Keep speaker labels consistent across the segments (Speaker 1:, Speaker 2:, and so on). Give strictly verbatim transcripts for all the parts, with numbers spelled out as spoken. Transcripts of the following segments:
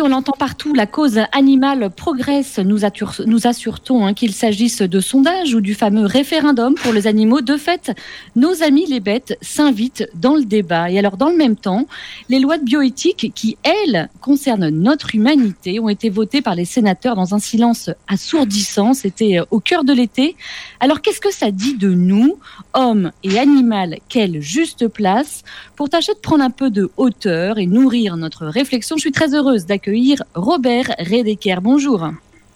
Speaker 1: on l'entend partout, la cause animale progresse. Nous, attur- nous assure-t-on hein, qu'il s'agisse de sondages ou du fameux référendum pour les animaux. De fait, nos amis les bêtes s'invitent dans le débat. Et alors, dans le même temps, les lois de bioéthique qui, elles, concernent notre humanité, ont été votées par les sénateurs dans un silence assourdissant. C'était au cœur de l'été. Alors, qu'est-ce que ça dit de nous, hommes et animal? Quelle juste place pour tâcher de prendre un peu de hauteur et nourrir notre réflexion. Je suis très heureuse d'accueillir Robert Redeker. Bonjour.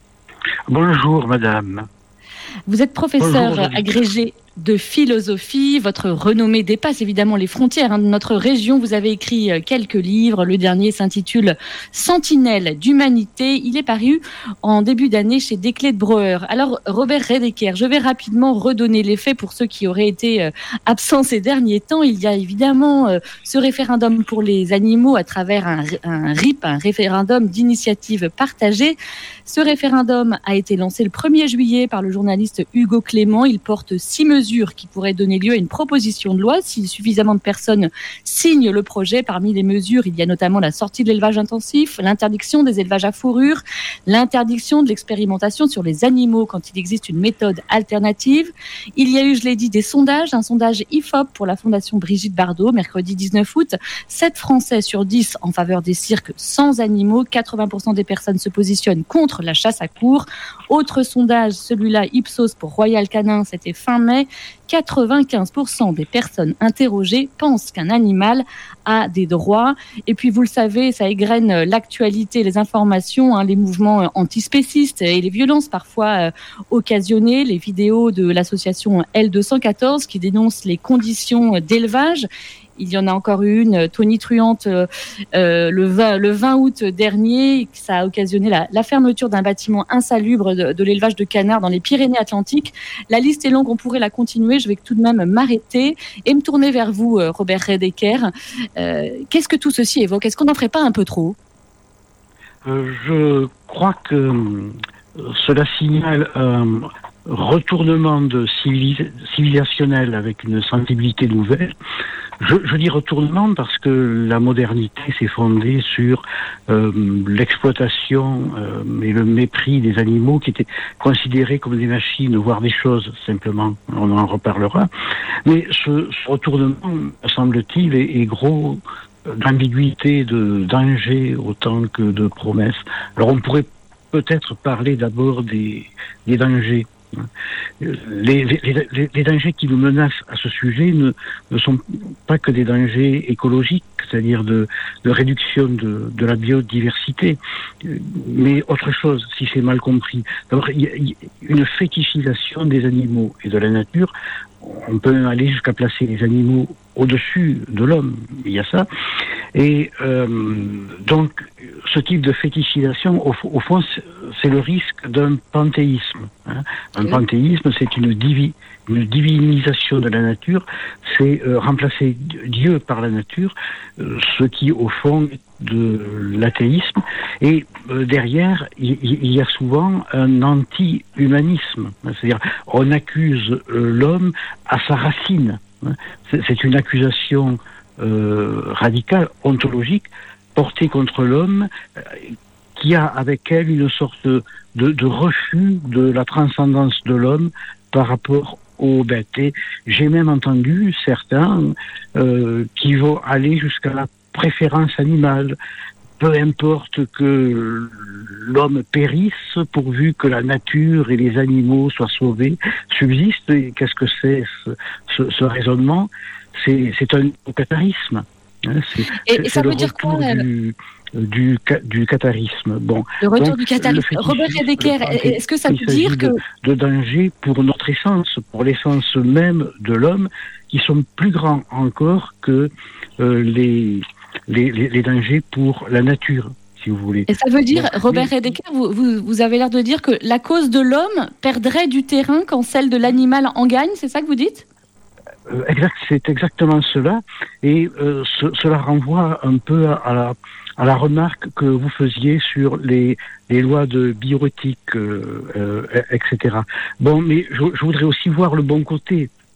Speaker 2: Bonjour, madame.
Speaker 1: Vous êtes professeur
Speaker 2: Bonjour,
Speaker 1: agrégé de philosophie. Votre renommée dépasse évidemment les frontières hein, de notre région. Vous avez écrit quelques livres. Le dernier s'intitule Sentinelle d'humanité. Il est paru en début d'année chez Desclés de Breuer. Alors, Robert Redeker, je vais rapidement redonner les faits pour ceux qui auraient été absents ces derniers temps. Il y a évidemment ce référendum pour les animaux à travers un, un R I P, un référendum d'initiative partagée. Ce référendum a été lancé le premier juillet par le journaliste Hugo Clément. Il porte six mesures qui pourraient donner lieu à une proposition de loi si suffisamment de personnes signent le projet. Parmi les mesures, il y a notamment la sortie de l'élevage intensif, l'interdiction des élevages à fourrure, l'interdiction de l'expérimentation sur les animaux quand il existe une méthode alternative. Il y a eu, je l'ai dit, des sondages, un sondage I F O P pour la Fondation Brigitte Bardot, mercredi dix-neuf août. sept Français sur dix en faveur des cirques sans animaux. quatre-vingts pour cent des personnes se positionnent contre la chasse à courre. Autre sondage, celui-là Ipsos pour Royal Canin, c'était fin mai. quatre-vingt-quinze pour cent des personnes interrogées pensent qu'un animal a des droits. Et puis, vous le savez, ça égrène l'actualité, les informations, hein, les mouvements antispécistes et les violences parfois euh, occasionnées. Les vidéos de l'association L deux cent quatorze qui dénonce les conditions d'élevage. Il y en a encore une, tonitruante, euh, le, vingt, le vingt août dernier. Ça a occasionné la, la fermeture d'un bâtiment insalubre de, de l'élevage de canards dans les Pyrénées-Atlantiques. La liste est longue, on pourrait la continuer. Je vais tout de même m'arrêter et me tourner vers vous, Robert Redeker. Euh, qu'est-ce que tout ceci évoque? Est-ce qu'on n'en ferait pas un peu trop?
Speaker 2: euh, Je crois que euh, cela signale un retournement de civilis- civilisationnel avec une sensibilité nouvelle. Je, je dis retournement parce que la modernité s'est fondée sur euh, l'exploitation euh, et le mépris des animaux qui étaient considérés comme des machines, voire des choses, simplement. On en reparlera. Mais ce, ce retournement, semble-t-il, est, est gros d'ambiguïté, de danger autant que de promesses. Alors on pourrait peut-être parler d'abord des, des dangers. Les, les, les, les dangers qui nous menacent à ce sujet ne, ne sont pas que des dangers écologiques, c'est-à-dire de, de réduction de, de la biodiversité, mais autre chose, si c'est mal compris. D'abord, il y a, il y a une fétichisation des animaux et de la nature. On peut aller jusqu'à placer les animaux au-dessus de l'homme, il y a ça. Et euh, donc, ce type de fétichisation, au, au fond, c'est le risque d'un panthéisme. Hein. Un panthéisme, c'est une, divi, une divinisation de la nature, c'est euh, remplacer Dieu par la nature, euh, ce qui, au fond, est de l'athéisme. Et euh, derrière, il, il y a souvent un anti-humanisme. C'est-à-dire, on accuse euh, l'homme à sa racine. Hein. C'est, c'est une accusation euh, radicale, ontologique, portée contre l'homme, euh, qui a avec elle une sorte de, de refus de la transcendance de l'homme par rapport aux bêtes. Et j'ai même entendu certains euh, qui vont aller jusqu'à la préférence animale. Peu importe que l'homme périsse, pourvu que la nature et les animaux soient sauvés, subsistent. Et qu'est-ce que c'est ce, ce, ce raisonnement? C'est, c'est un catharisme. Hein, c'est,
Speaker 1: et,
Speaker 2: c'est,
Speaker 1: et ça
Speaker 2: c'est
Speaker 1: veut dire quoi
Speaker 2: du, du, du catharisme. Bon,
Speaker 1: le retour
Speaker 2: donc,
Speaker 1: du catharisme. Robert Redeker, est-ce que ça veut dire que...
Speaker 2: De, de danger pour notre essence, pour l'essence même de l'homme, qui sont plus grands encore que euh, les, les, les, les dangers pour la nature, si vous voulez.
Speaker 1: Et ça veut dire,
Speaker 2: donc,
Speaker 1: Robert
Speaker 2: mais...
Speaker 1: Redeker, vous, vous, vous avez l'air de dire que la cause de l'homme perdrait du terrain quand celle de l'animal en gagne, c'est ça que vous dites ?
Speaker 2: Euh, exact, c'est exactement cela, et euh, ce, cela renvoie un peu à la, à la remarque que vous faisiez sur les, les lois de bioéthique, euh, euh, et cetera. Bon, mais je, je voudrais aussi voir le bon côté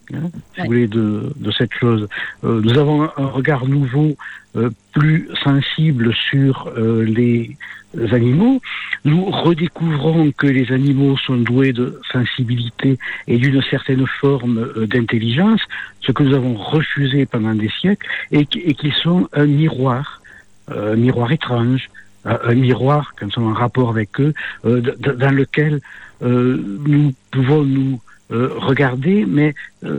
Speaker 2: hein, si vous voulez, de, de cette chose. Euh, nous avons un, un regard nouveau, euh, plus sensible sur euh, les animaux. Nous redécouvrons que les animaux sont doués de sensibilité et d'une certaine forme euh, d'intelligence, ce que nous avons refusé pendant des siècles, et, et qu'ils sont un miroir, euh, un miroir étrange, euh, un miroir, quand nous sommes en rapport avec eux, euh, d- d- dans lequel euh, nous pouvons nous euh, regarder, mais euh,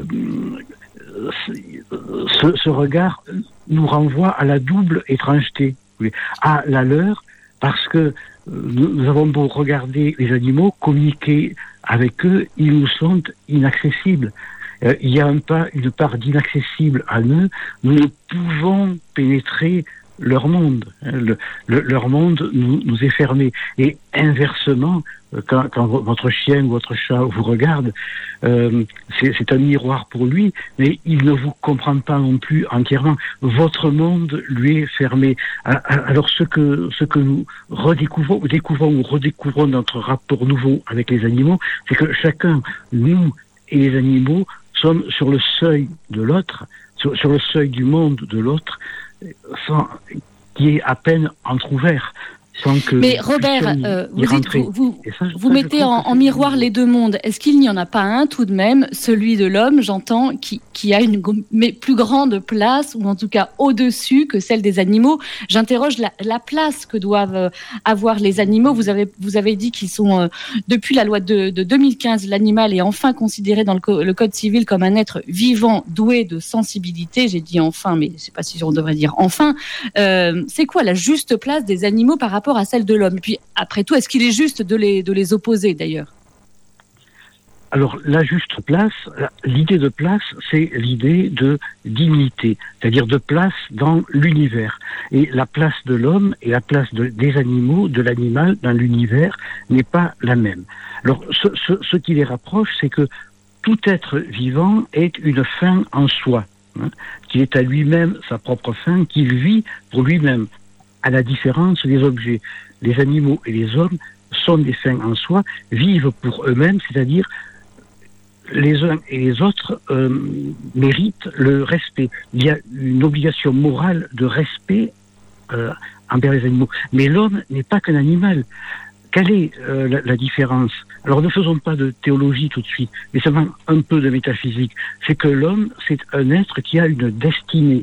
Speaker 2: ce, ce regard nous renvoie à la double étrangeté, à la leur, parce que nous, nous avons beau regarder les animaux, communiquer avec eux, ils nous sont inaccessibles. Euh, il y a un pas, une part d'inaccessible à eux. Nous ne pouvons pénétrer leur monde. Le, le, leur monde nous, nous est fermé. Et inversement, quand, quand votre chien ou votre chat vous regarde, euh, c'est, c'est un miroir pour lui, mais il ne vous comprend pas non plus entièrement. Votre monde lui est fermé. Alors ce que, ce que nous redécouvrons, découvrons ou redécouvrons notre rapport nouveau avec les animaux, c'est que chacun, nous et les animaux, sommes sur le seuil de l'autre, sur, sur le seuil du monde de l'autre, sans, qui est à peine entrouvert. Sans que
Speaker 1: Mais Robert, euh, vous, dites, vous, vous, ça, vous ça, mettez en, en miroir les deux mondes. Est-ce qu'il n'y en a pas un tout de même, celui de l'homme, j'entends, qui, qui a une mais plus grande place, ou en tout cas au-dessus que celle des animaux? J'interroge la, la place que doivent avoir les animaux. Vous avez, vous avez dit qu'ils sont, euh, depuis la loi de, de deux mille quinze, l'animal est enfin considéré dans le, co- le Code civil comme un être vivant, doué de sensibilité. J'ai dit enfin, mais je ne sais pas si on devrait dire enfin. Euh, c'est quoi la juste place des animaux par rapport à celle de l'homme? Et puis, après tout, est-ce qu'il est juste de les, de les opposer, d'ailleurs?
Speaker 2: Alors, la juste place, l'idée de place, c'est l'idée de dignité, c'est-à-dire de place dans l'univers. Et la place de l'homme et la place de, des animaux, de l'animal dans l'univers n'est pas la même. Alors, ce, ce, ce qui les rapproche, c'est que tout être vivant est une fin en soi, hein, qu'il est à lui-même sa propre fin, qu'il vit pour lui-même. À la différence des objets, les animaux et les hommes sont des fins en soi, vivent pour eux-mêmes, c'est-à-dire les uns et les autres euh, méritent le respect. Il y a une obligation morale de respect euh, envers les animaux. Mais l'homme n'est pas qu'un animal. Quelle est euh, la, la différence? Alors ne faisons pas de théologie tout de suite, mais seulement un peu de métaphysique. C'est que l'homme, c'est un être qui a une destinée,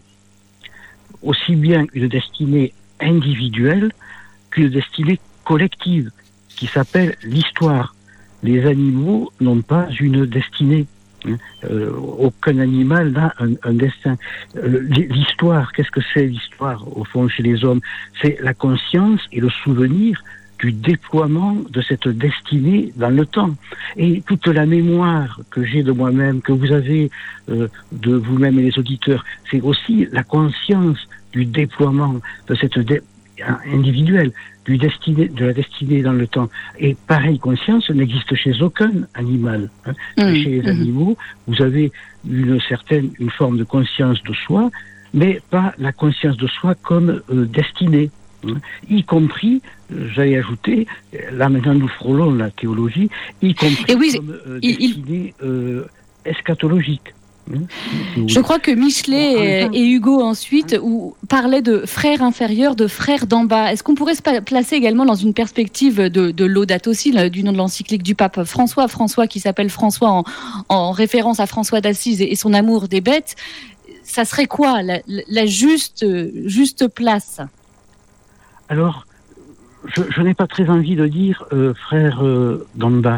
Speaker 2: aussi bien une destinée individuelle qu'une destinée collective qui s'appelle l'histoire. Les animaux n'ont pas une destinée. Hein. Euh, aucun animal n'a un, un destin. Euh, l'histoire, qu'est-ce que c'est l'histoire au fond chez les hommes? C'est la conscience et le souvenir du déploiement de cette destinée dans le temps. Et toute la mémoire que j'ai de moi-même, que vous avez euh, de vous-même et les auditeurs, c'est aussi la conscience du déploiement de cette dé- individuelle, du destiné, de la destinée dans le temps. Et pareille conscience n'existe chez aucun animal. Hein. Mmh, chez les mmh. animaux, vous avez une certaine, une forme de conscience de soi, mais pas la conscience de soi comme euh, destinée. Hein. Y compris, euh, j'allais ajouter, là maintenant nous frôlons la théologie, y compris et oui, comme euh, destinée il... euh, eschatologique.
Speaker 1: Je crois que Michelet et, et Hugo ensuite où, parlaient de frères inférieurs, de frères d'en bas. Est-ce qu'on pourrait se placer également dans une perspective de, de Laudato Si, du nom de l'encyclique du pape François, François qui s'appelle François en, en référence à François d'Assise et, et son amour des bêtes? Ça serait quoi la, la juste, juste place?
Speaker 2: Alors, je, je n'ai pas très envie de dire euh, frères euh, d'en bas.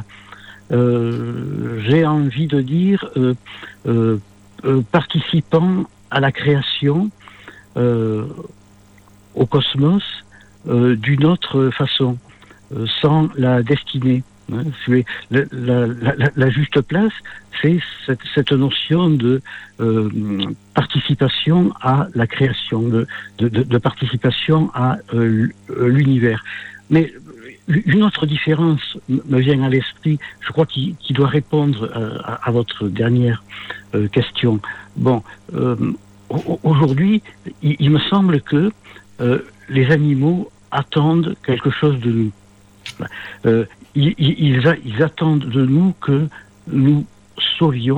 Speaker 2: Euh, j'ai envie de dire euh, euh, euh, participant à la création, euh, au cosmos, euh, d'une autre façon, euh, sans la destinée. Hein, la, la, la, la juste place, c'est cette, cette notion de euh, participation à la création, de, de, de, de participation à euh, l'univers. Mais une autre différence me vient à l'esprit, je crois qu'il, qu'il doit répondre à, à votre dernière euh, question. Bon, euh, aujourd'hui, il, il me semble que euh, les animaux attendent quelque chose de nous. Euh, ils, ils, ils attendent de nous que nous saurions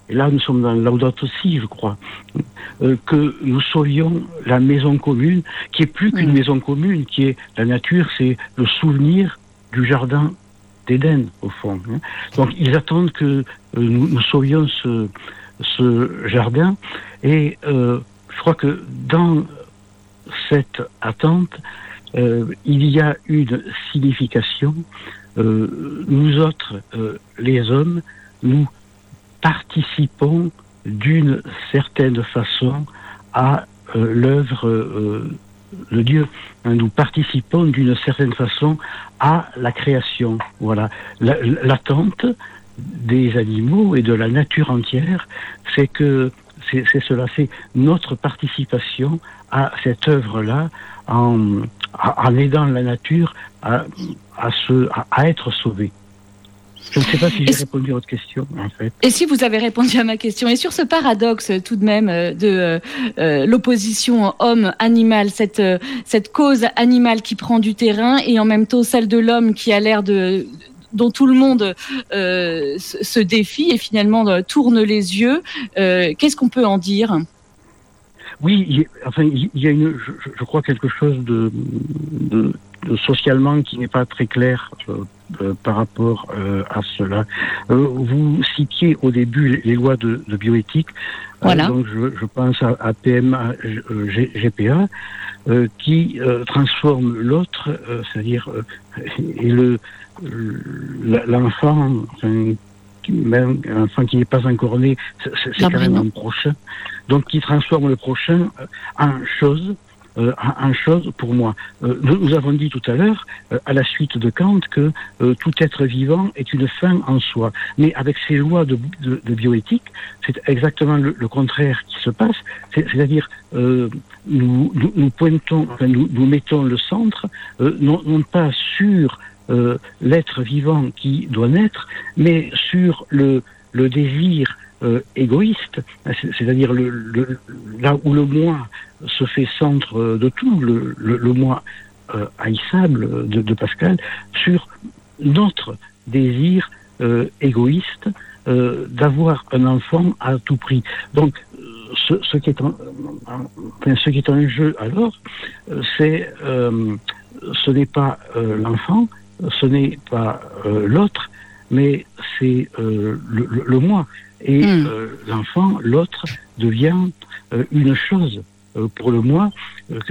Speaker 2: et là nous sommes dans Laudato Si, je crois, euh, que nous sauvions la maison commune, qui est plus qu'une mmh. maison commune, qui est la nature, c'est le souvenir du jardin d'Éden, au fond. Hein. Donc ils attendent que euh, nous, nous sauvions ce, ce jardin, et euh, je crois que dans cette attente, euh, il y a une signification. Euh, nous autres, euh, les hommes, nous participons d'une certaine façon à euh, l'œuvre euh, de Dieu. Nous participons d'une certaine façon à la création. Voilà. La, l'attente des animaux et de la nature entière, c'est que c'est, c'est cela, c'est notre participation à cette œuvre-là en, en aidant la nature à, à, se, à, à être sauvée. Je ne sais pas si j'ai répondu à votre question, en fait.
Speaker 1: Et si vous avez répondu à ma question, et sur ce paradoxe tout de même de euh, l'opposition homme-animal, cette, cette cause animale qui prend du terrain et en même temps celle de l'homme qui a l'air de... dont tout le monde euh, se défie et finalement euh, tourne les yeux, euh, qu'est-ce qu'on peut en dire ?
Speaker 2: Oui, il y, enfin, il y a une, je, je crois quelque chose de, de, de socialement qui n'est pas très clair euh, euh, par rapport euh, à cela. Euh, vous citiez au début les, les lois de, de bioéthique, voilà. euh, donc je, je pense à, à P M A, G, G P A, euh, qui euh, transforme l'autre, euh, c'est-à-dire euh, et le l'enfant, enfin, même un enfant qui n'est pas encore né, c'est, c'est quand même un prochain. Donc, qui transforme le prochain en chose, euh, en chose pour moi. Euh, nous avons dit tout à l'heure, euh, à la suite de Kant, que euh, tout être vivant est une fin en soi. Mais avec ces lois de, de, de bioéthique, c'est exactement le, le contraire qui se passe. C'est, c'est-à-dire, euh, nous, nous, nous pointons, enfin, nous, nous mettons le centre, euh, non, non pas sur euh, l'être vivant qui doit naître, mais sur le, le désir Euh, égoïste, c'est-à-dire le, le, là où le moi se fait centre de tout, le, le, le moi euh, haïssable de, de Pascal, sur notre désir euh, égoïste euh, d'avoir un enfant à tout prix. Donc, ce, ce, qui est en, enfin, ce qui est en jeu alors, c'est euh, ce n'est pas euh, l'enfant, ce n'est pas euh, l'autre, mais c'est euh, le, le, le moi. Et mmh. euh, l'enfant, l'autre, devient euh, une chose euh, pour le moi, euh,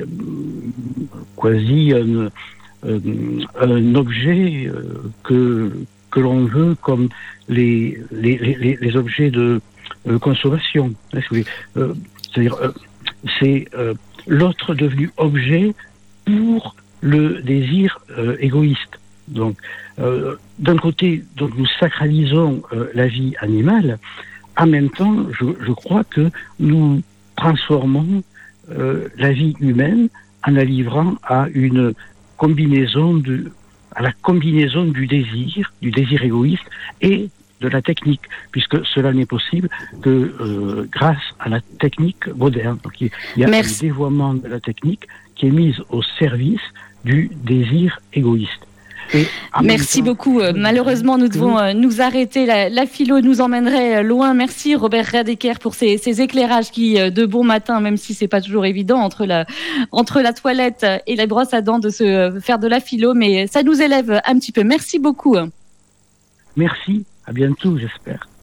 Speaker 2: quasi un, euh, un objet euh, que, que l'on veut comme les, les, les, les objets de euh, consommation. Euh, c'est-à-dire, euh, c'est euh, l'autre devenu objet pour le désir euh, égoïste. Donc, euh, d'un côté, donc nous sacralisons euh, la vie animale. En même temps, je, je crois que nous transformons euh, la vie humaine en la livrant à une combinaison de, à la combinaison du désir, du désir égoïste et de la technique, puisque cela n'est possible que euh, grâce à la technique moderne. Donc, il y a Merci. un dévoiement de la technique qui est mise au service du désir égoïste.
Speaker 1: Merci beaucoup. Malheureusement, nous devons nous arrêter. La, la philo nous emmènerait loin. Merci Robert Radecker pour ces, ces éclairages qui, de bon matin, même si c'est pas toujours évident entre la, entre la toilette et la brosse à dents de se faire de la philo, mais ça nous élève un petit peu. Merci beaucoup.
Speaker 2: Merci. À bientôt, j'espère.